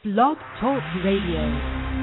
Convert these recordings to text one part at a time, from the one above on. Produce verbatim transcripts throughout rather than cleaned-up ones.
Blog Talk Radio.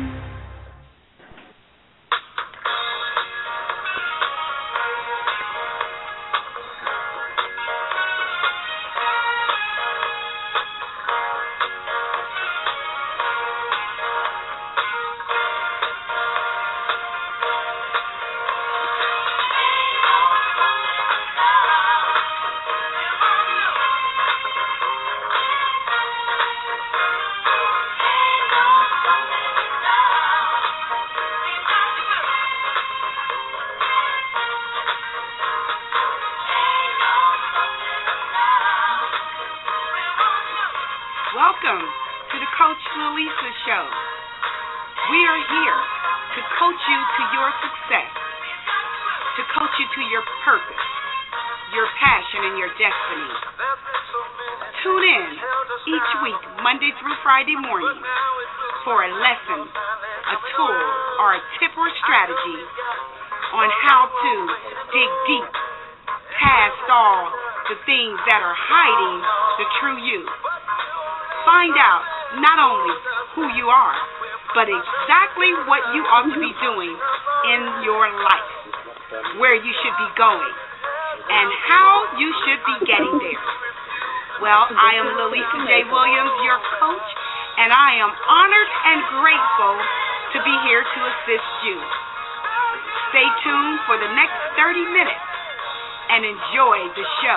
Welcome to the Coach Lalisa Show. We are here to coach you to your success, to coach you to your purpose, your passion, and your destiny. Tune in each week, Monday through Friday morning, for a lesson, a tool, or a tip or strategy on how to dig deep past all the things that are hiding the true you. Find out not only who you are, but exactly what you ought to be doing in your life, where you should be going, and how you should be getting there. Well, I am Lalisa J. Williams, your coach, and I am honored and grateful to be here to assist you. Stay tuned for the next thirty minutes and enjoy the show.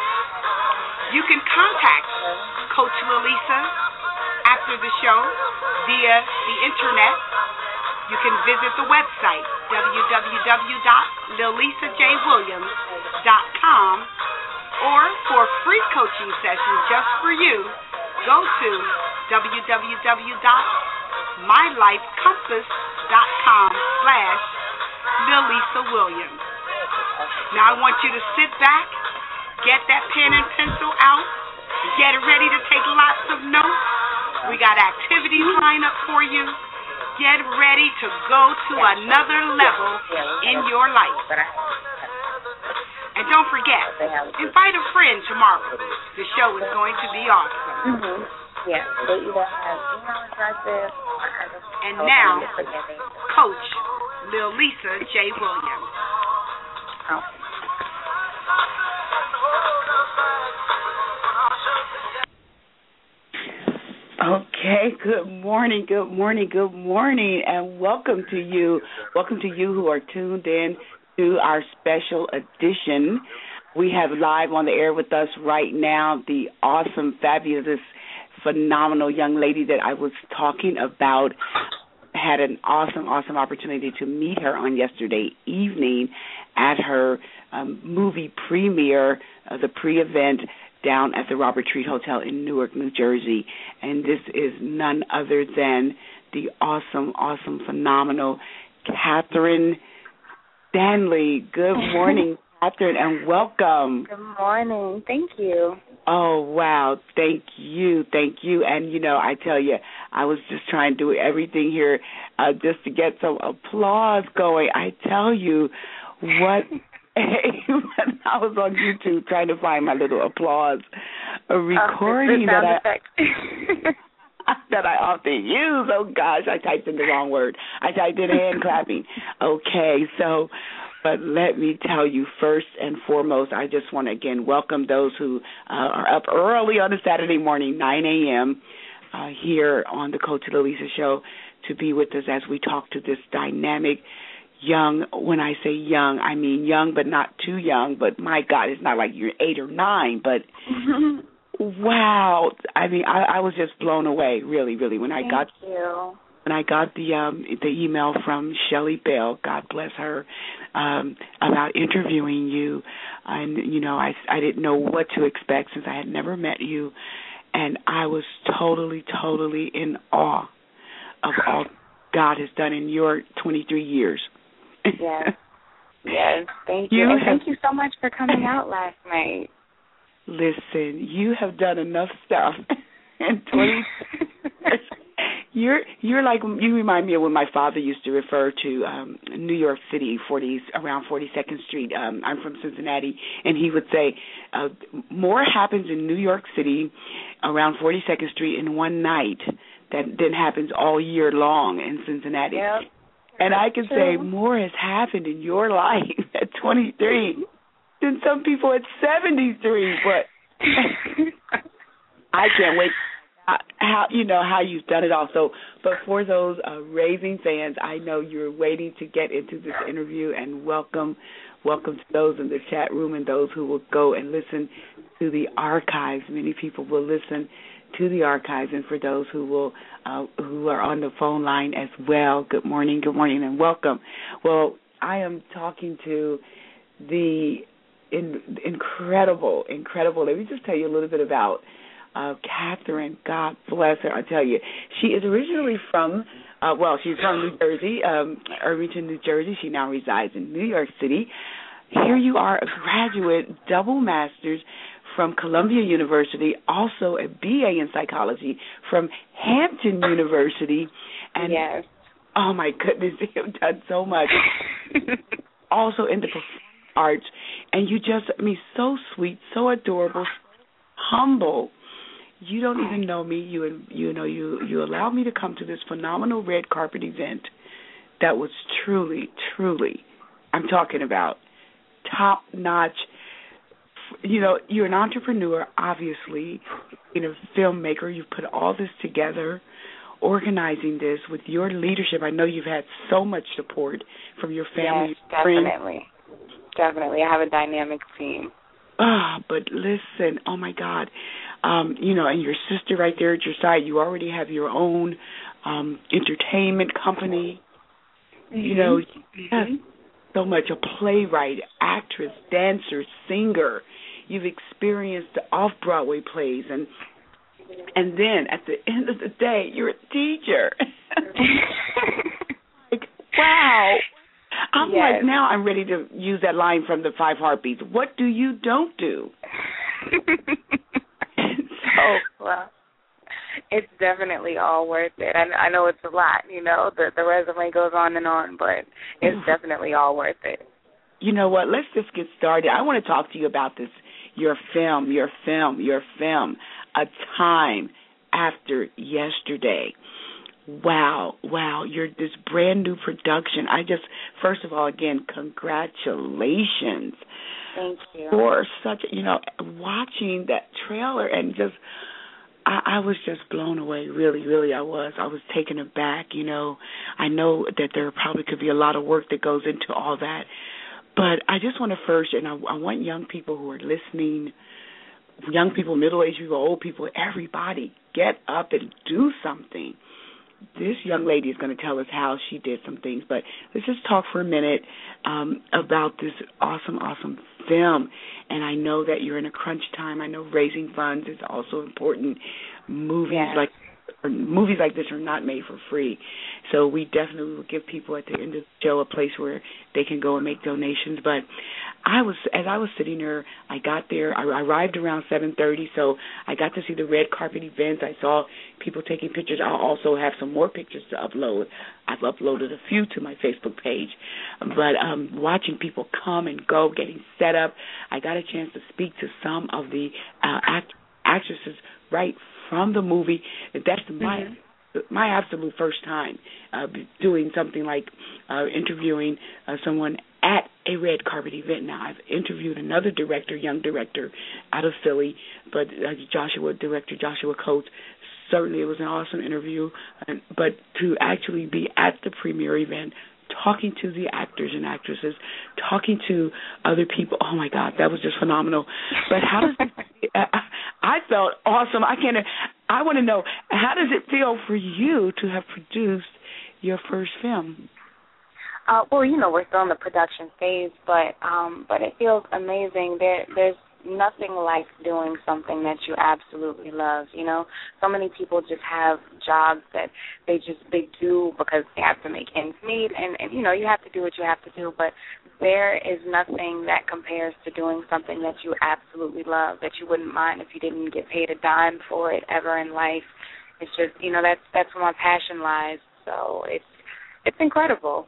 You can contact Coach Lalisa after the show via the internet. You can visit the website, w w w dot lalisa j williams dot com, or for free coaching sessions just for you, go to w w w dot my life compass dot com slash lalisa williams. Now I want you to sit back, get that pen and pencil out, get ready to take lots of notes. We got activities lined up for you. Get ready to go to another level in your life. And don't forget, invite a friend tomorrow. The show is going to be awesome. Mm-hmm. Yeah, they either have email addresses or other. And now, Coach Lalisa J. Williams. Oh. Okay, good morning, good morning, good morning, and welcome to you. Welcome to you who are tuned in to our special edition. We have live on the air with us right now the awesome, fabulous, phenomenal young lady that I was talking about. Had an awesome, awesome opportunity to meet her on yesterday evening at her um, movie premiere, uh, the pre-event, down at the Robert Treat Hotel in Newark, New Jersey. And this is none other than the awesome, awesome, phenomenal Catherine Stanley. Good morning, Catherine, and welcome. Good morning. Thank you. Oh, wow. Thank you. Thank you. And, you know, I tell you, I was just trying to do everything here uh, just to get some applause going. I tell you what... I was on YouTube trying to find my little applause a recording uh, that I that I often use. Oh gosh, I typed in the wrong word. I typed in hand clapping. Okay, so but let me tell you first and foremost, I just want to again welcome those who uh, are up early on a Saturday morning, nine a.m. Uh, here on the Coach Lalisa Show to be with us as we talk to this dynamic young. When I say young, I mean young but not too young, but my God, it's not like you're eight or nine, but wow. I mean, I, I was just blown away, really, really, when I Thank got you. when I got the um, the email from Shelley Bell, God bless her, um, about interviewing you. And, you know, I, I didn't know what to expect since I had never met you, and I was totally, totally in awe of all God has done in your twenty-three years. Yes. Yes. Thank you. you and have, thank you so much for coming out last night. Listen, you have done enough stuff in twenty. you're you're like you remind me of when my father used to refer to um, New York City, forty around forty-second Street. Um, I'm from Cincinnati, and he would say uh, more happens in New York City around forty-second Street in one night that then happens all year long in Cincinnati. Yep. And I can say True. more has happened in your life at twenty-three than some people at seventy-three. But I can't wait. How you know how you've done it all. So, but for those uh, raving fans, I know you're waiting to get into this interview, and welcome, welcome to those in the chat room and those who will go and listen to the archives. Many people will listen to the archives, and for those who will uh, who are on the phone line as well. Good morning, good morning, and welcome. Well, I am talking to the in, incredible, incredible. Let me just tell you a little bit about. Uh, Catherine, God bless her, I tell you. She is originally from, uh, well, she's from New Jersey, um, Irvington, New Jersey. She now resides in New York City. Here you are, a graduate, double master's from Columbia University, also a B A in psychology from Hampton University. And, yes. Oh, my goodness, you've done so much. Also in the performing arts. And you just, I mean, so sweet, so adorable, humble. You don't even know me. You you know you you allowed me to come to this phenomenal red carpet event that was truly, truly, I'm talking about top notch. You know, you're an entrepreneur, obviously, you're a filmmaker. You've put all this together, organizing this with your leadership. I know you've had so much support from your family. Yes, definitely, definitely. I have a dynamic team. Ah, but listen, oh my God, um, you know, and your sister right there at your side, you already have your own um, entertainment company. Mm-hmm. You know, you have so much, a playwright, actress, dancer, singer. You've experienced the off-Broadway plays, and and then at the end of the day, you're a teacher. Like, wow. I'm yes. like, now I'm ready to use that line from the Five Heartbeats. What do you don't do? So, well, it's definitely all worth it. I, I know it's a lot, you know. The, the resume goes on and on, but it's definitely all worth it. You know what? Let's just get started. I want to talk to you about this, your film, your film, your film, A Time After Yesterday. Wow, wow, you're this brand new production. I just, first of all, again, congratulations. Thank you. For such, you know, watching that trailer and just, I, I was just blown away, really, really I was. I was taken aback, you know. I know that there probably could be a lot of work that goes into all that. But I just want to first, and I, I want young people who are listening, young people, middle-aged people, old people, everybody, get up and do something. This young lady is going to tell us how she did some things, but let's just talk for a minute um, about this awesome, awesome film. And I know that you're in a crunch time. I know raising funds is also important. Movies yes. like or movies like this are not made for free. So we definitely will give people at the end of the show a place where they can go and make donations. But I was, as I was sitting there, I got there, I arrived around seven thirty, so I got to see the red carpet events. I saw people taking pictures. I'll also have some more pictures to upload. I've uploaded a few to my Facebook page. But um, watching people come and go, getting set up, I got a chance to speak to some of the uh, act- actresses right from the movie. That's my mm-hmm. my absolute first time uh, doing something like uh, interviewing uh, someone at a red carpet event. Now, I've interviewed another director, young director out of Philly, but uh, Joshua, director Joshua Coates. Certainly it was an awesome interview, uh, but to actually be at the premiere event, talking to the actors and actresses, talking to other people, oh, my God, that was just phenomenal. But how does it, I felt awesome. I can't, I want to know, how does it feel for you to have produced your first film? Uh, well, you know, we're still in the production phase, but um, but it feels amazing. There, there's nothing like doing something that you absolutely love, you know. So many people just have jobs that they just they do because they have to make ends meet, and, and, you know, you have to do what you have to do, but there is nothing that compares to doing something that you absolutely love, that you wouldn't mind if you didn't get paid a dime for it ever in life. It's just, you know, that's that's where my passion lies, so it's it's incredible.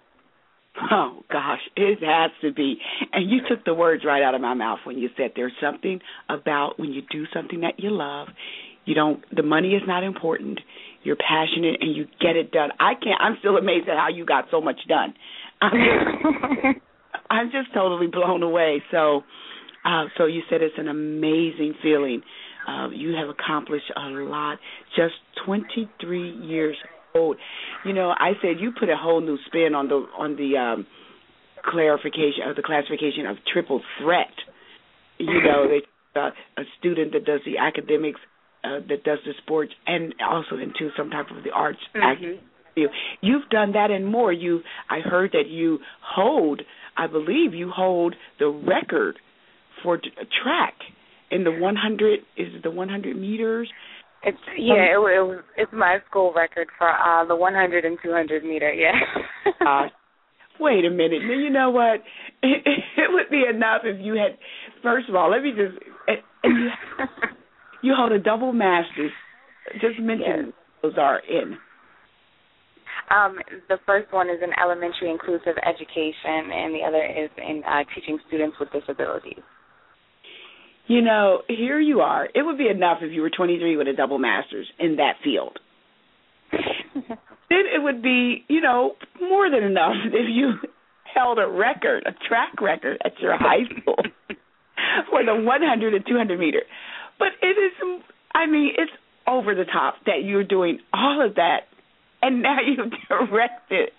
Oh, gosh, it has to be. And you took the words right out of my mouth when you said there's something about when you do something that you love, you don't, the money is not important. you're passionate, and you get it done. I can't. I'm still amazed at how you got so much done. I'm just, I'm just totally blown away. So, uh, so you said it's an amazing feeling. Uh, you have accomplished a lot. Just twenty-three years old. You know, I said you put a whole new spin on the on the um, clarification of the classification of triple threat. You know, they, uh, a student that does the academics, uh, that does the sports, and also into some type of the arts. Mm-hmm. You've done that and more. You, I heard that you hold, I believe you hold the record for t- track in the one hundred. Is it the one hundred meters? It's yeah, um, it, it was. It's my school record for uh, the one hundred and two hundred meter. Yeah. uh, wait a minute. You know what? It, it would be enough if you had. First of all, let me just. And you, you hold a double master's. Just mention yes. those are in. Um, the first one is in elementary inclusive education, and the other is in uh, teaching students with disabilities. You know, here you are. It would be enough if you were twenty-three with a double master's in that field. Then it would be, you know, more than enough if you held a record, a track record at your high school for the one hundred and two hundred meter. But it is, I mean, it's over the top that you're doing all of that. And now you direct it.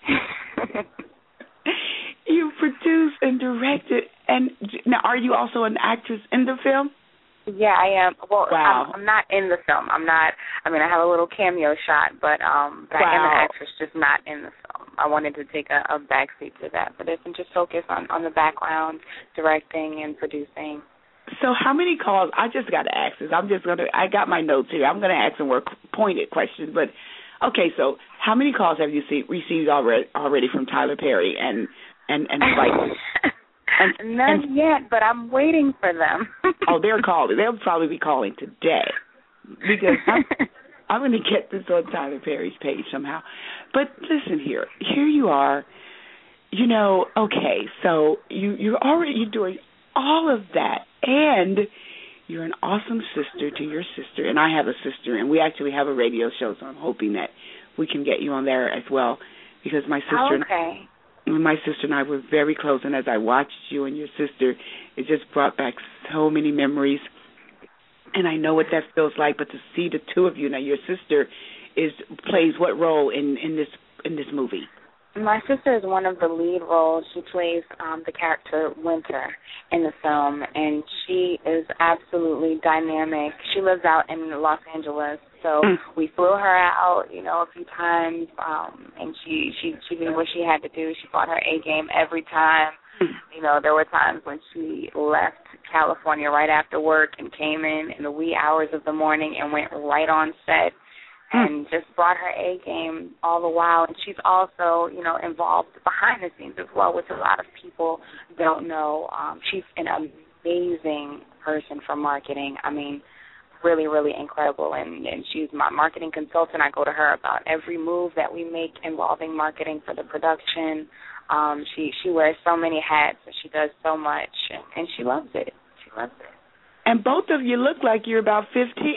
You produce and direct it. And now, are you also an actress in the film? Yeah, I am. Well, wow. I'm, I'm not in the film. I'm not. I mean, I have a little cameo shot, but um, but wow. I am an actress, just not in the film. I wanted to take a, a backseat to that, but it's just focus on on the background, directing and producing. So how many calls? I just got to ask this. I'm just gonna. I got my notes here. I'm gonna ask some more pointed questions, but. Okay, so how many calls have you see, received already already from Tyler Perry and and and Spike? And, None and, yet, but I'm waiting for them. Oh, they're calling. They'll probably be calling today because I'm, I'm going to get this on Tyler Perry's page somehow. But listen here, here you are. You know, okay, so you you're already you're doing all of that, and you're an awesome sister to your sister, and I have a sister, and we actually have a radio show, so I'm hoping that we can get you on there as well, because my sister, okay. and my sister and I were very close, and as I watched you and your sister, it just brought back so many memories, and I know what that feels like. But to see the two of you now, your sister is plays what role in, in this in this movie? My sister is one of the lead roles. She plays um, the character Winter in the film, and she is absolutely dynamic. She lives out in Los Angeles, so mm. we flew her out, you know, a few times, um, and she, she, she did what she had to do. She brought her A game every time. Mm. You know, there were times when she left California right after work and came in in the wee hours of the morning and went right on set. And just brought her A game all the while. And she's also, you know, involved behind the scenes as well, which a lot of people don't know. Um, she's an amazing person for marketing. I mean, really, really incredible. And, and she's my marketing consultant. I go to her about every move that we make involving marketing for the production. Um, she, she wears so many hats, and she does so much, and, and she loves it. She loves it. And both of you look like you're about fifteen.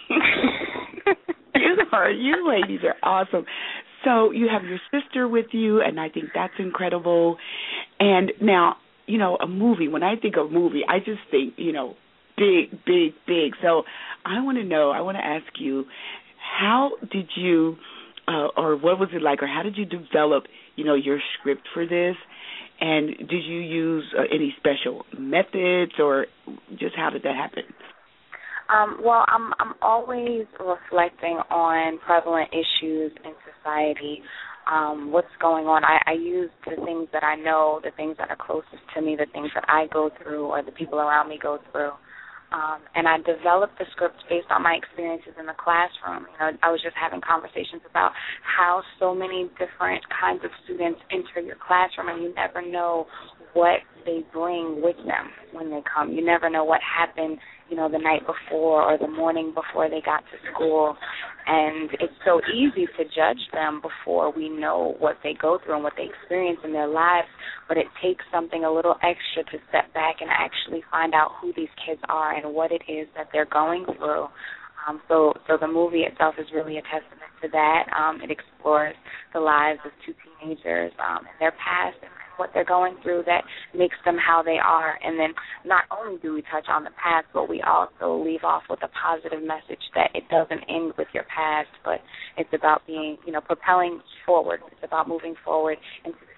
You are, you ladies are awesome. So you have your sister with you, and I think that's incredible. And now, you know, a movie, when I think of movie, I just think, you know, big, big, big. So I want to know, I want to ask you, how did you, uh, or what was it like, or how did you develop, you know, your script for this? And did you use uh, any special methods, or just how did that happen? Um, well, I'm I'm always reflecting on prevalent issues in society, um, what's going on. I, I use the things that I know, the things that are closest to me, the things that I go through or the people around me go through. Um, and I developed the script based on my experiences in the classroom. You know, I was just having conversations about how so many different kinds of students enter your classroom, and you never know what they bring with them when they come. You never know what happened, you know, the night before or the morning before they got to school. And it's so easy to judge them before we know what they go through and what they experience in their lives, but it takes something a little extra to step back and actually find out who these kids are and what it is that they're going through. Um, so, so the movie itself is really a testament into that. Um, it explores the lives of two teenagers um, and their past and what they're going through that makes them how they are. And then not only do we touch on the past, but we also leave off with a positive message that it doesn't end with your past, but it's about being, you know, propelling forward. It's about moving forward into the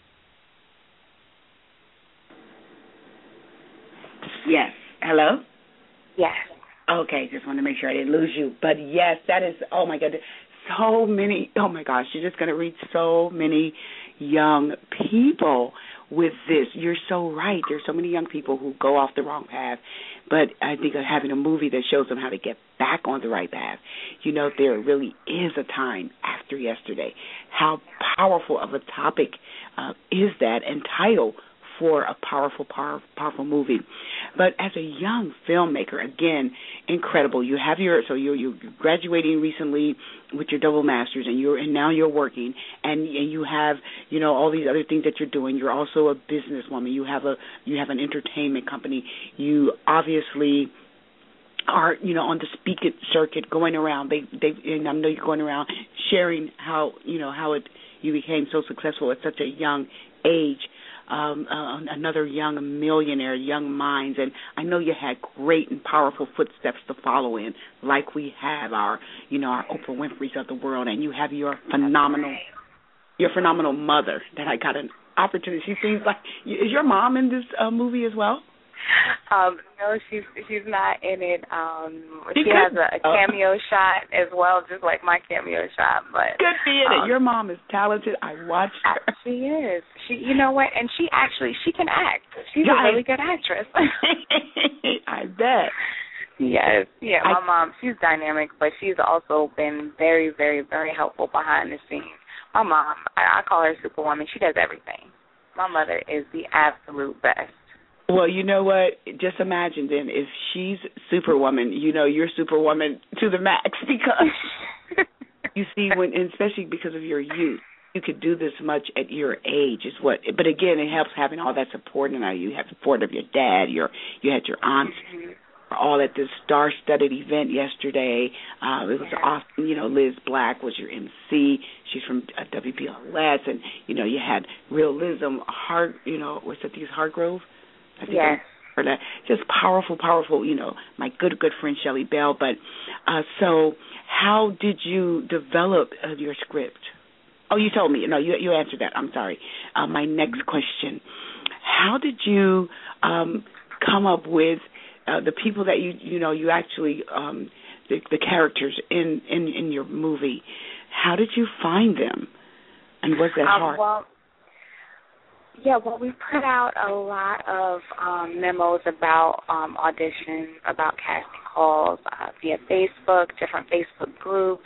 future. Yes. Hello? Yes. Okay, just want to make sure I didn't lose you. But yes, that is, oh my goodness, so many, oh my gosh, you're just going to reach so many young people with this. You're so right. There's so many young people who go off the wrong path, but I think having a movie that shows them how to get back on the right path, you know, there really is a time after yesterday. How powerful of a topic uh, is that, and title for a powerful, power, powerful movie. But as a young filmmaker, again, incredible. You have your, so you're, you're graduating recently with your double masters, and you're, and now you're working, and, and you have, you know, all these other things that you're doing. You're also a businesswoman. You have a, you have an entertainment company. You obviously are, you know, on the speaking circuit, going around. They, they, and I know you're going around sharing how, you know, how it, you became so successful at such a young age. Um, uh, another young millionaire, young minds, and I know you had great and powerful footsteps to follow in, like we have our, you know, our Oprah Winfrey's of the world, and you have your phenomenal, your phenomenal mother that I got an opportunity. She seems like, is your mom in this uh, movie as well? Um, no, she's she's not in it. Um, she she has a, a cameo oh. shot as well, just like my cameo shot. But could be in um, it. Your mom is talented. I watched her. She is. She, you know what? And she actually she can act. She's yeah, a really good actress. I bet. Yes, yeah. My I, mom, she's dynamic, but she's also been very, very, very helpful behind the scenes. My mom, I, I call her Superwoman. She does everything. My mother is the absolute best. Well, you know what? Just imagine then if she's Superwoman, you know, you're Superwoman to the max because you see when, and especially because of your youth, you could do this much at your age is what. But again, it helps having all that support. And you have support of your dad. Your you had your aunts. Mm-hmm. All at this star-studded event yesterday. Uh, it was yeah. awesome. You know, Liz Black was your M C. She's from uh, W P L S, and you know, you had Realism. Hard, you know, what's that? These Hargrove. I think yes. For that, just powerful, powerful, you know, my good, good friend Shelley Bell. But uh, so how did you develop uh, your script? Oh, you told me. No, you you answered that. I'm sorry. Uh, my next question, how did you um, come up with uh, the people that you, you know, you actually, um, the, the characters in, in, in your movie? How did you find them? And was that um, hard? Well, Yeah, well, we put out a lot of um, memos about um, auditions, about casting calls uh, via Facebook, different Facebook groups.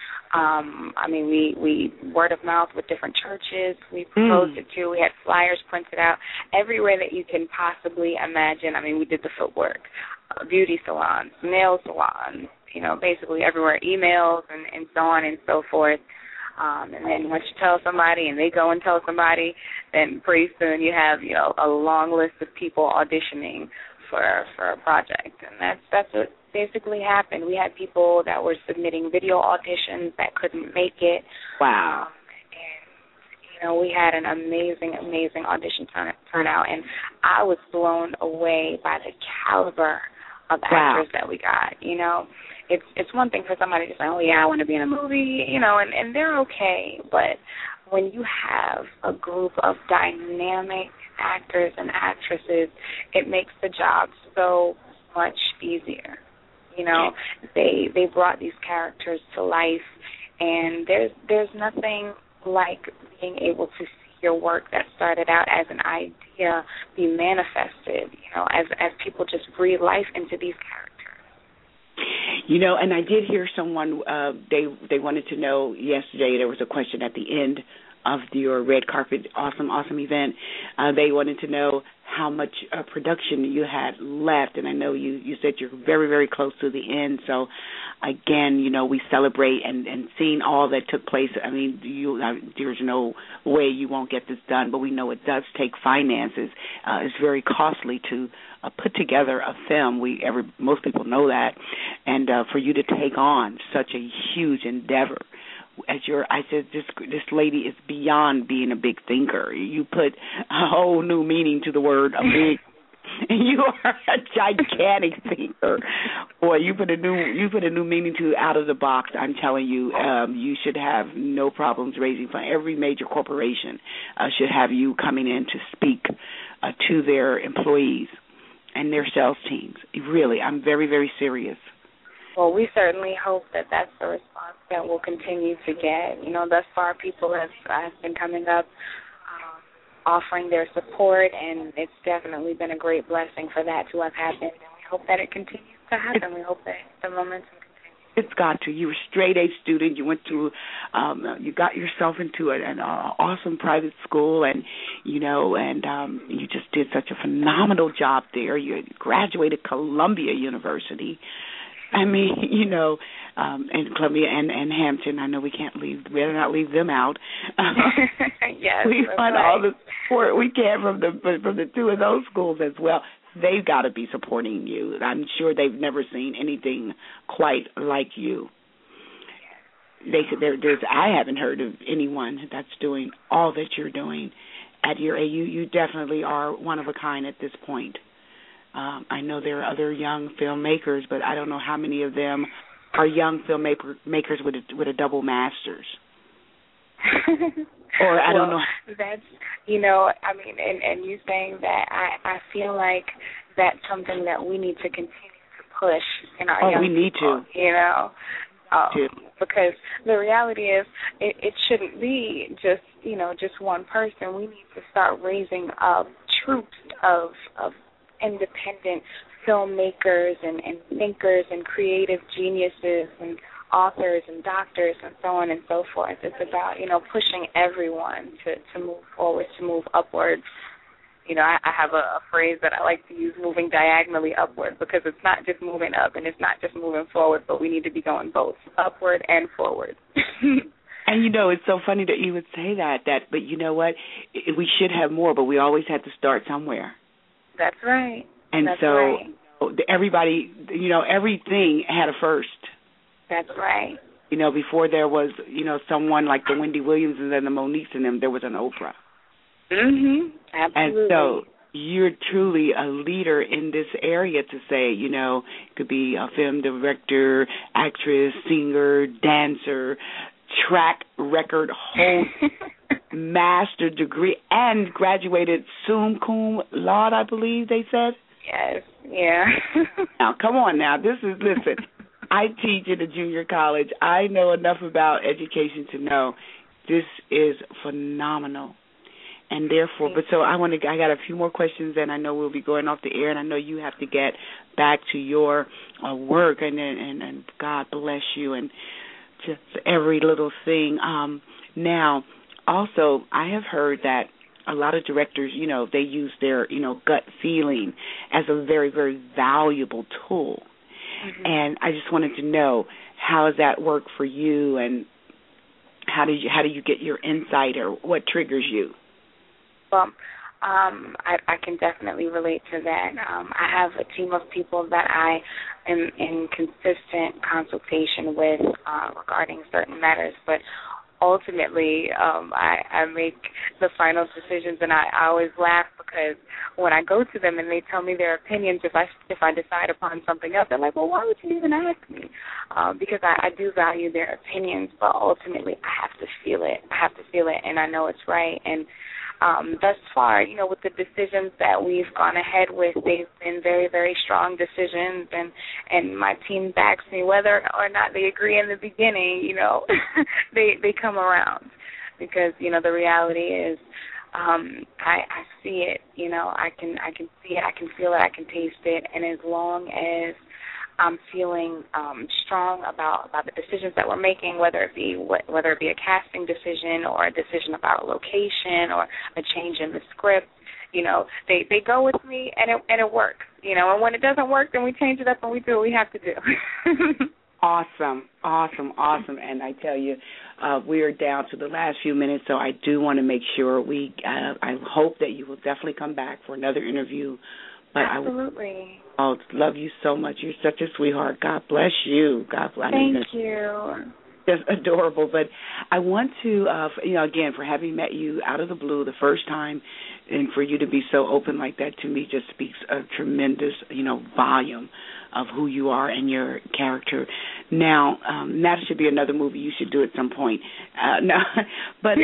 Um, I mean, we, we word of mouth with different churches. We proposed mm. it to. We had flyers printed out everywhere that you can possibly imagine. I mean, we did the footwork, uh, beauty salons, nail salons, you know, basically everywhere, emails and, and so on and so forth. Um, and then once you tell somebody and they go and tell somebody, then pretty soon you have, you know, a long list of people auditioning for for a project. And that's that's what basically happened. We had people that were submitting video auditions that couldn't make it. Wow. Um, and, you know, we had an amazing, amazing audition turn, turnout. And I was blown away by the caliber of wow. actors that we got, you know. It's it's one thing for somebody to say, oh, yeah, I want to be in a movie, you know, and, and they're okay. But when you have a group of dynamic actors and actresses, it makes the job so much easier. You know, they they brought these characters to life, and there's there's nothing like being able to see your work that started out as an idea be manifested, you know, as as people just breathe life into these characters. You know, and I did hear someone, uh, they they wanted to know yesterday, there was a question at the end of your red carpet awesome, awesome event. Uh, they wanted to know how much uh, production you had left, and I know you, you said you're very, very close to the end. So, again, you know, we celebrate and, and seeing all that took place. I mean, you, uh, there's no way you won't get this done, but we know it does take finances. Uh, it's very costly to uh, put together a film. We every, most people know that. And uh, for you to take on such a huge endeavor as your, I said, this this lady is beyond being a big thinker. You put a whole new meaning to the word a big. You are a gigantic thinker. Boy, you put a new you put a new meaning to out of the box. I'm telling you, um, you should have no problems raising funds. Every major corporation uh, should have you coming in to speak uh, to their employees and their sales teams. Really, I'm very, very serious. Well, we certainly hope that that's the response that we'll continue to get. You know, thus far people have, have been coming up um, offering their support, and it's definitely been a great blessing for that to have happened. And we hope that it continues to happen. We hope that the momentum continues. It's got to. You were a straight-A student. You went to, um, you got yourself into an, an uh, awesome private school, and, you know, and um, you just did such a phenomenal job there. You graduated Columbia University. I mean, you know, um, and Columbia and, and Hampton. I know we can't leave, we better not leave them out. Yes, we want right. all the support we can from the from the two of those schools as well. They've got to be supporting you. I'm sure they've never seen anything quite like you. They there, there's I haven't heard of anyone that's doing all that you're doing at your A U. You definitely are one of a kind at this point. Um, I know there are other young filmmakers, but I don't know how many of them are young filmmakers makers with a, with a double master's. Or I well, don't know. That's, you know, I mean, and, and you saying that, I, I feel like that's something that we need to continue to push in our oh, young we need people, to. you know, um, to. because the reality is it, it shouldn't be just, you know, just one person. We need to start raising up troops of of independent filmmakers and, and thinkers and creative geniuses and authors and doctors and so on and so forth. It's about, you know, pushing everyone to, to move forward, to move upward. You know, I, I have a, a phrase that I like to use, moving diagonally upward, because it's not just moving up and it's not just moving forward, but we need to be going both upward and forward. And, you know, it's so funny that you would say that, that, but you know what? We should have more, but we always had to start somewhere. That's right. And That's so right. everybody, you know, everything had a first. That's right. You know, before there was, you know, someone like the Wendy Williams and then the Moniques and them, there was an Oprah. Mhm. Absolutely. And so you're truly a leader in this area to say, you know, it could be a film director, actress, singer, dancer, track record holder, master degree, and graduated summa cum laude, I believe they said. Yes, yeah. Now, come on now. This is, listen, I teach at a junior college. I know enough about education to know this is phenomenal. And therefore, but so I want to, I got a few more questions, and I know we'll be going off the air, and I know you have to get back to your uh, work, and, and and God bless you, and just every little thing. Um, now, also, I have heard that a lot of directors, you know, they use their, you know, gut feeling as a very, very valuable tool. Mm-hmm. And I just wanted to know, how does that work for you, and how do you how do you get your insight, or what triggers you? Well, um, I, I can definitely relate to that. Um, I have a team of people that I am in consistent consultation with uh, regarding certain matters, but ultimately um, I, I make the final decisions, and I, I always laugh because when I go to them and they tell me their opinions, if I if I decide upon something else, they're like, well, why would you even ask me? Um, because I, I do value their opinions, but ultimately I have to feel it. I have to feel it, and I know it's right. And Um, thus far, you know, with the decisions that we've gone ahead with, they've been very, very strong decisions, and, and my team backs me. Whether or not they agree in the beginning, you know, they they come around, because, you know, the reality is um, I, I see it, you know, I can I can see it, I can feel it, I can taste it, and as long as I'm feeling um, strong about, about the decisions that we're making, whether it be whether it be a casting decision or a decision about a location or a change in the script, you know, they, they go with me, and it and it works, you know. And when it doesn't work, then we change it up and we do what we have to do. Awesome, awesome, awesome. And I tell you, uh, we are down to the last few minutes, so I do want to make sure we. Uh, I hope that you will definitely come back for another interview. But Absolutely. I oh, love you so much. You're such a sweetheart. God bless you. God bless Thank you. you. just adorable. But I want to, uh, you know, again, for having met you out of the blue the first time, and for you to be so open like that to me just speaks a tremendous, you know, volume of who you are and your character. Now, um, that should be another movie you should do at some point. Uh, no, but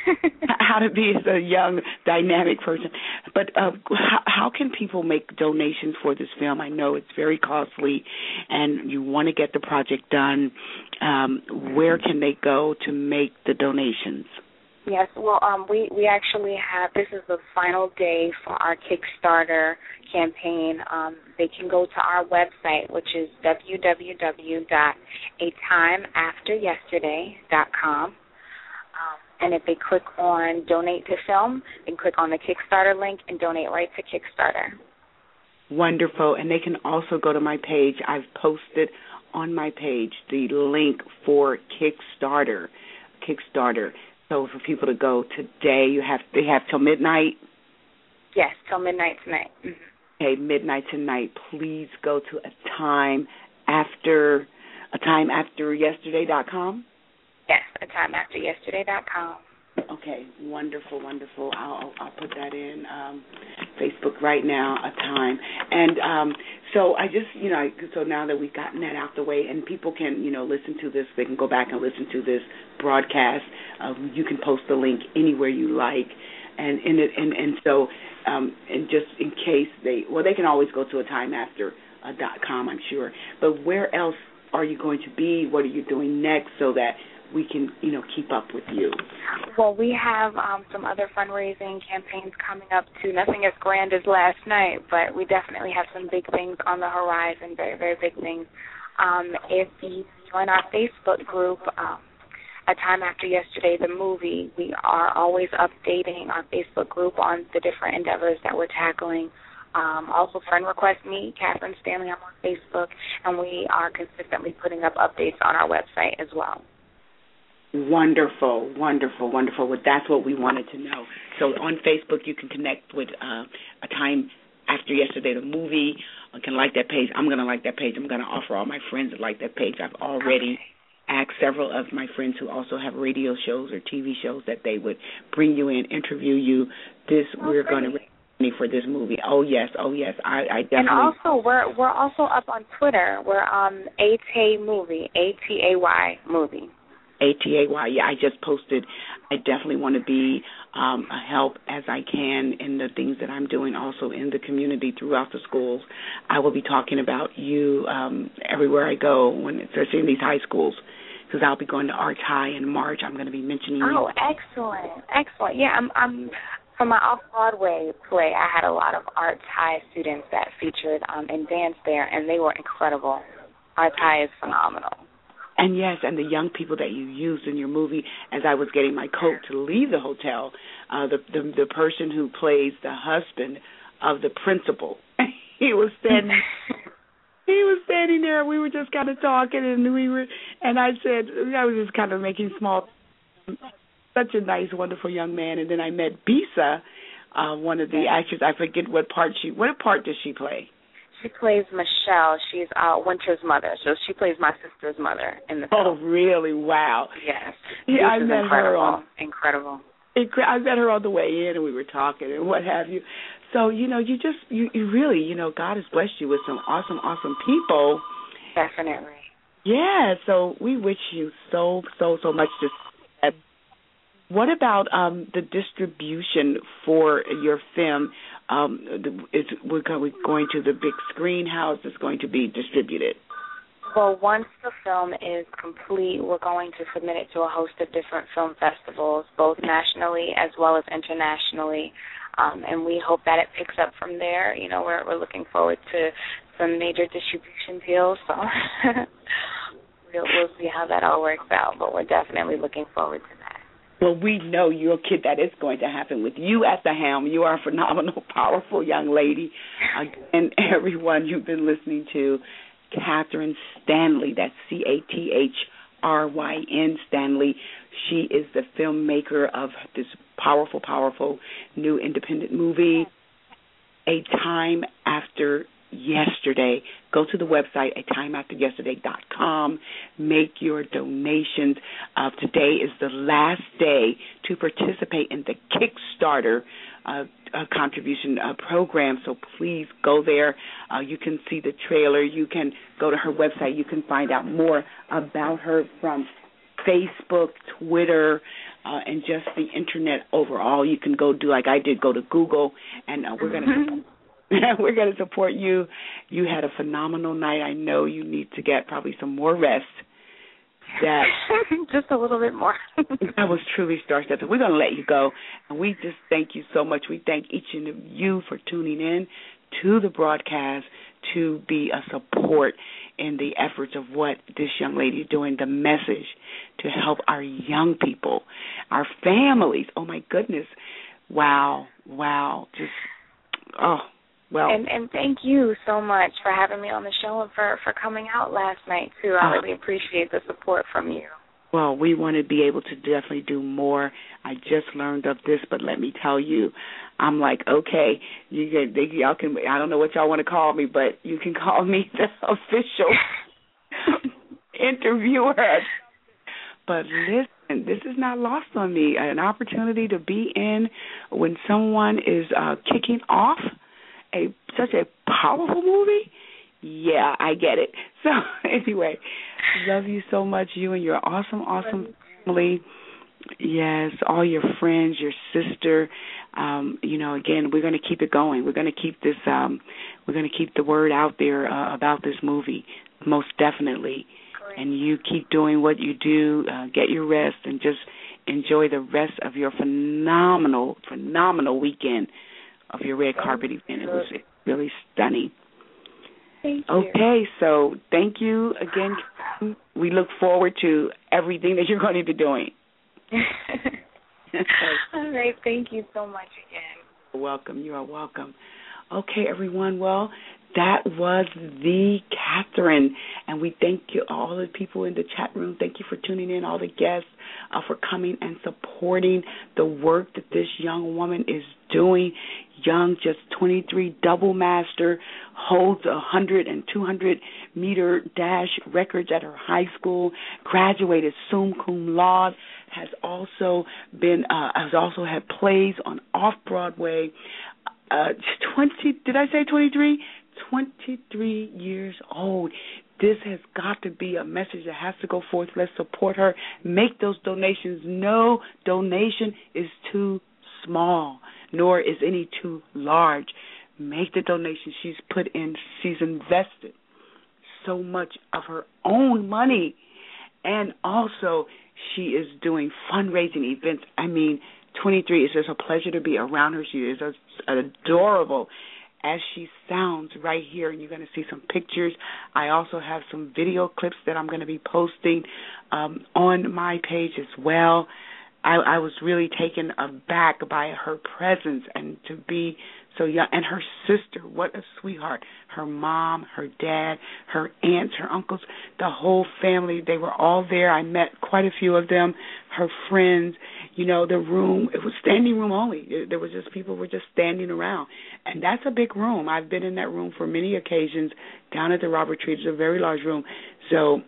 how to be a young, dynamic person. But uh, how, how can people make donations for this film? I know it's very costly, and you want to get the project done. Um, where can they go to make the donations? Yes, well, um, we, we actually have, this is the final day for our Kickstarter campaign. Um, they can go to our website, which is w w w dot a time after yesterday dot com. Um, and if they click on Donate to Film, they can click on the Kickstarter link and donate right to Kickstarter. Wonderful. And they can also go to my page. I've posted on my page the link for Kickstarter. Kickstarter. So for people to go today, you have they have till midnight? Yes, till midnight tonight. Mm-hmm. Okay, midnight tonight. Please go to a time after a time after yesterday dot com? Yes, a time after yesterday dot com. Okay, wonderful, wonderful. I'll I'll put that in um, Facebook right now, a time. And um, so I just, you know, so now that we've gotten that out the way and people can, you know, listen to this, they can go back and listen to this broadcast. Um, you can post the link anywhere you like. And and, it, and, and so, um, and just in case they, well, they can always go to a time after dot com, I'm sure. But where else are you going to be? What are you doing next so that we can, you know, keep up with you? Well, we have um, some other fundraising campaigns coming up, too. Nothing as grand as last night, but we definitely have some big things on the horizon, very, very big things. Um, if you join our Facebook group, um, A Time After Yesterday, the movie, we are always updating our Facebook group on the different endeavors that we're tackling. Um, also, friend request me, Catherine Stanley. I'm on Facebook, and we are consistently putting up updates on our website as well. Wonderful, wonderful, wonderful. Well, that's what we wanted to know. So on Facebook, you can connect with uh, A Time After Yesterday, the movie. I can like that page. I'm going to like that page. I'm going to offer all my friends to like that page. I've already asked several of my friends who also have radio shows or T V shows that they would bring you in, interview you. This oh, we're great. going to raise money for this movie. Oh yes, oh yes. I, I definitely. And also, we're we're also up on Twitter. We're um A T A Movie, A T A Y Movie. A T A Y, yeah, I just posted. I definitely want to be um, a help as I can in the things that I'm doing also in the community throughout the schools. I will be talking about you um, everywhere I go, when especially in these high schools, because I'll be going to Arts High in March. I'm going to be mentioning oh, you. Oh, excellent, excellent. Yeah, I'm, I'm from my off-Broadway play, I had a lot of Arts High students that featured um, and danced there, and they were incredible. Arts High is phenomenal. And yes, and the young people that you used in your movie, as I was getting my coat to leave the hotel, uh, the, the the person who plays the husband of the principal, he was standing, he was standing there. We were just kind of talking, and we were, and I said, I was just kind of making small, such a nice, wonderful young man. And then I met Bisa, uh, one of the actors. I forget what part she, what part does she play? She plays Michelle. She's uh, Winter's mother, so she plays my sister's mother in the film. Oh, really? Wow. Yes. Yeah, I met incredible. her on. Incredible. I met her on the way in, and we were talking and what have you. So, you know, you just, you, you really, you know, God has blessed you with some awesome, awesome people. Definitely. Yeah, so we wish you so, so, so much success. What about um, the distribution for your film? Um, it's, we're going to the big screen. How is this going to be distributed? Well, once the film is complete, we're going to submit it to a host of different film festivals, both nationally as well as internationally, um, and we hope that it picks up from there. You know, we're, we're looking forward to some major distribution deals, so we'll, we'll see how that all works out, but we're definitely looking forward to that. Well, we know you're a kid that is going to happen with you at the helm. You are a phenomenal, powerful young lady. And everyone you've been listening to, Catherine Stanley, that's C A T H R Y N Stanley. She is the filmmaker of this powerful, powerful new independent movie, A Time After yesterday. Go to the website at time after yesterday dot com. Make your donations. Uh, today is the last day to participate in the Kickstarter uh, uh, contribution uh, program, so please go there. Uh, you can see the trailer. You can go to her website. You can find out more about her from Facebook, Twitter, uh, and just the Internet overall. You can go do like I did, go to Google, and uh, we're going to we're going to support you. You had a phenomenal night. I know you need to get probably some more rest. That just a little bit more. I was truly star-studded. We're going to let you go, and we just thank you so much. We thank each and of you for tuning in to the broadcast to be a support in the efforts of what this young lady is doing, the message to help our young people, our families. Oh, my goodness. Wow, wow. Just, oh, well. And, and thank you so much for having me on the show and for, for coming out last night, too. I really appreciate the support from you. Well, we want to be able to definitely do more. I just learned of this, but let me tell you, I'm like, okay, you get, they, y'all can. I don't know what y'all want to call me, but you can call me the official interviewer. But listen, this is not lost on me. An opportunity to be in when someone is uh, kicking off a such a powerful movie. Yeah, I get it. So anyway, love you so much, you and your awesome, awesome family. Yes, all your friends, your sister. Um, you know, again, we're going to keep it going. We're going to keep this. Um, we're going to keep the word out there uh, about this movie, most definitely. Great. And you keep doing what you do. Uh, get your rest and just enjoy the rest of your phenomenal, phenomenal weekend of your red carpet event. It was really stunning. Thank you. Okay, so thank you again. We look forward to everything that you're going to be doing. All right, thank you so much again. You're welcome. You are welcome. Okay, everyone. Well, that was the Catherine, and we thank you, all the people in the chat room. Thank you for tuning in, all the guests, uh, for coming and supporting the work that this young woman is doing. Young, just twenty-three, double master, holds a one hundred and two hundred meter dash records at her high school, graduated summa cum laude, has also been, uh, has also had plays on off-Broadway. Uh, twenty, did I say twenty-three? twenty-three years old. This has got to be a message that has to go forth. Let's support her. Make those donations. No donation is too small, nor is any too large. Make the donation. She's put in, she's invested so much of her own money. And also, she is doing fundraising events. I mean, twenty-three, it's just a pleasure to be around her. She is adorable as she sounds right here, and you're going to see some pictures. I also have some video clips that I'm going to be posting um, on my page as well. I, I was really taken aback by her presence and to be so young. And her sister, what a sweetheart. Her mom, her dad, her aunts, her uncles, the whole family, they were all there. I met quite a few of them, her friends. You know, the room, it was standing room only. There was just, people were just standing around. And that's a big room. I've been in that room for many occasions down at the Robert Tree. It's a very large room. So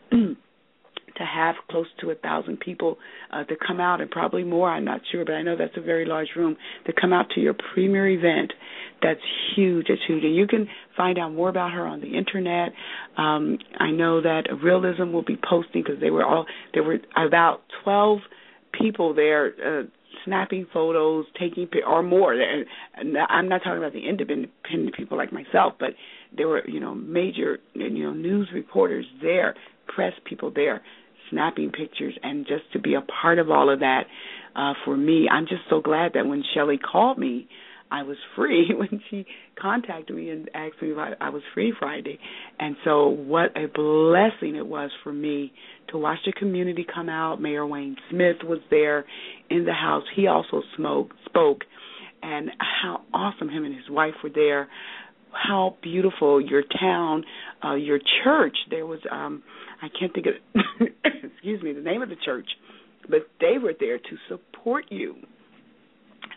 to have close to a thousand people uh, to come out, and probably more, I'm not sure, but I know that's a very large room, to come out to your premier event, that's huge. It's huge. And you can find out more about her on the Internet. Um, I know that Realism will be posting, because they were all, there were about twelve people there uh, snapping photos, taking, or more. And I'm not talking about the independent people like myself, but there were, you know, major, you know, news reporters there, press people there, snapping pictures, and just to be a part of all of that, uh, for me, I'm just so glad that when Shelley called me, I was free when she contacted me and asked me if I was free Friday. And so what a blessing it was for me to watch the community come out. Mayor Wayne Smith was there in the house. He also smoke, spoke, and how awesome him and his wife were there. How beautiful your town, uh, your church. There was, um, I can't think of, excuse me, the name of the church, but they were there to support you.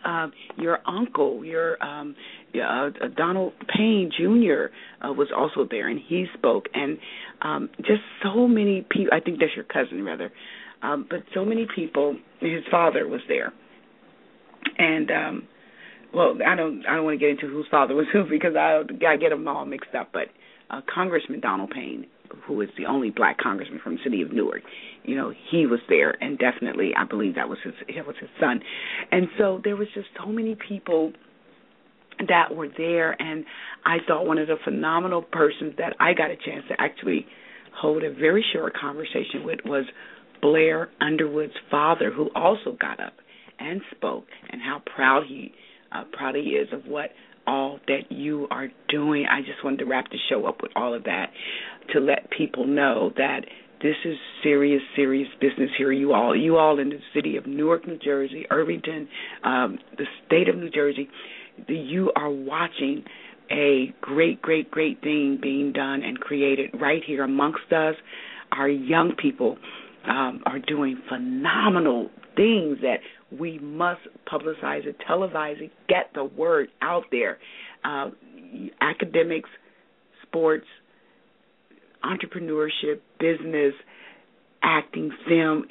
Um, your uncle, your um, uh, Donald Payne Junior Uh, was also there, and he spoke. And um, just so many people. I think that's your cousin, rather. Um, but so many people. His father was there, and um, well, I don't. I don't want to get into whose father was who because I, I get them all mixed up. But uh, Congressman Donald Payne, who is the only black congressman from the city of Newark, you know, he was there, and definitely, I believe that was his, that was his son. And so there was just so many people that were there, and I thought one of the phenomenal persons that I got a chance to actually hold a very short conversation with was Blair Underwood's father, who also got up and spoke, and how proud he uh, proud he is of what all that you are doing. I just wanted to wrap the show up with all of that to let people know that this is serious, serious business here. You all, you all in the city of Newark, New Jersey, Irvington, um, the state of New Jersey, the, you are watching a great, great, great thing being done and created right here amongst us. Our young people um, are doing phenomenal things that we must publicize it, televise it, get the word out there. Uh, academics, sports, entrepreneurship, business, acting, film.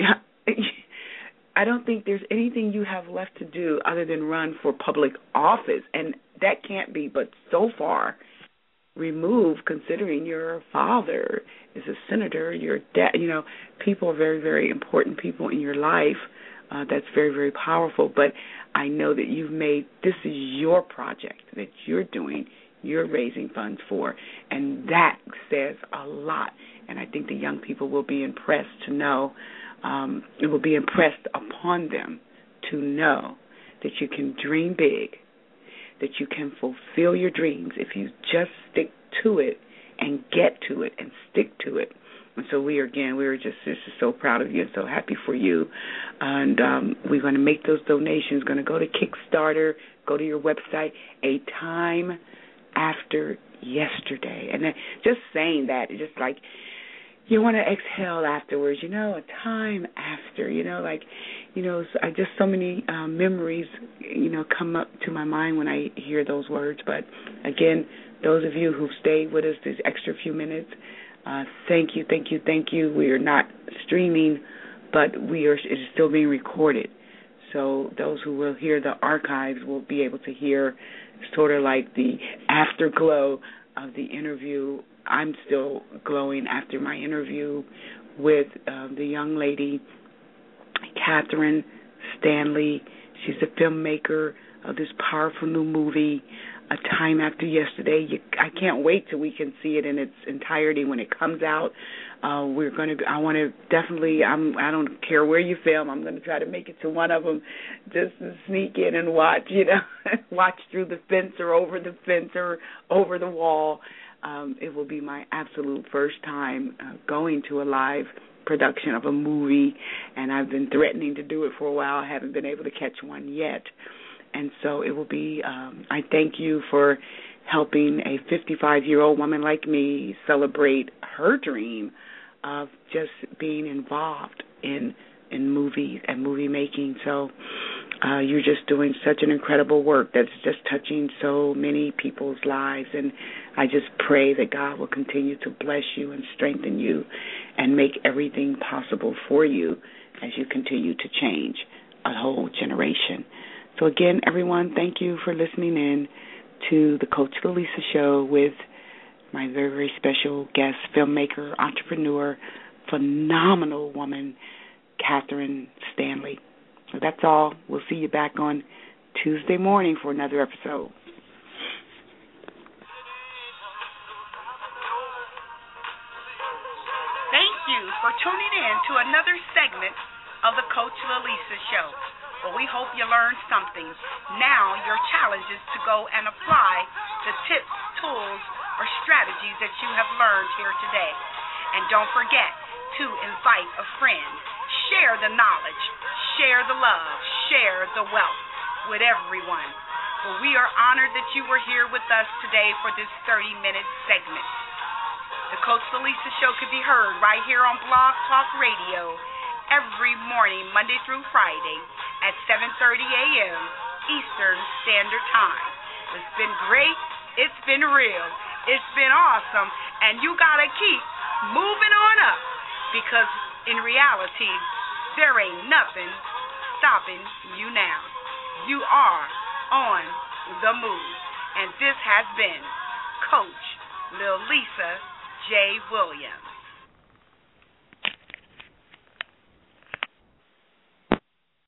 I don't think there's anything you have left to do other than run for public office, and that can't be but so far removed considering your father is a senator, your dad, you know, people are very, very important people in your life. Uh, that's very, very powerful, but I know that you've made, this is your project that you're doing, you're raising funds for, and that says a lot, and I think the young people will be impressed to know, um, it will be impressed upon them to know that you can dream big, that you can fulfill your dreams if you just stick to it and get to it and stick to it. And so we are, again, we are just, just so proud of you and so happy for you. And um, we're going to make those donations, going to go to Kickstarter, go to your website, A Time After Yesterday. And then just saying that, it's just like, you want to exhale afterwards, you know, a time after, you know, like, you know, I just so many uh, memories, you know, come up to my mind when I hear those words. But, again, those of you who've stayed with us these extra few minutes, uh, thank you, thank you, thank you. We are not streaming, but we are, it is still being recorded. So those who will hear the archives will be able to hear sort of like the afterglow of the interview. I'm still glowing after my interview with uh, the young lady, Catherine Stanley. She's a filmmaker of this powerful new movie, A Time After Yesterday. You, I can't wait till we can see it in its entirety when it comes out. Uh, we're going to. I want to definitely. I'm. I don't care where you film. I'm going to try to make it to one of them, just to sneak in and watch. You know, watch through the fence or over the fence or over the wall. Um, it will be my absolute first time uh, going to a live production of a movie, and I've been threatening to do it for a while. I haven't been able to catch one yet. And so it will be, um, I thank you for helping a fifty-five-year-old woman like me celebrate her dream of just being involved in in movies and movie making. So uh, you're just doing such an incredible work that's just touching so many people's lives. And I just pray that God will continue to bless you and strengthen you and make everything possible for you as you continue to change a whole generation. So again, everyone, thank you for listening in to the Coach Lilisa Show with my very, very special guest, filmmaker, entrepreneur, phenomenal woman, Catherine Stanley. So that's all. We'll see you back on Tuesday morning for another episode. Thank you for tuning in to another segment of the Coach Lilisa Show. Well, we hope you learned something. Now your challenge is to go and apply the tips, tools, or strategies that you have learned here today. And don't forget to invite a friend. Share the knowledge, share the love, share the wealth with everyone. Well, we are honored that you were here with us today for this thirty-minute segment. The Coach Lilisa Show can be heard right here on Blog Talk Radio every morning, Monday through Friday, at seven thirty a.m. Eastern Standard Time. It's been great. It's been real. It's been awesome. And you got to keep moving on up because in reality, there ain't nothing stopping you now. You are on the move. And this has been Coach Lil Lisa J. Williams.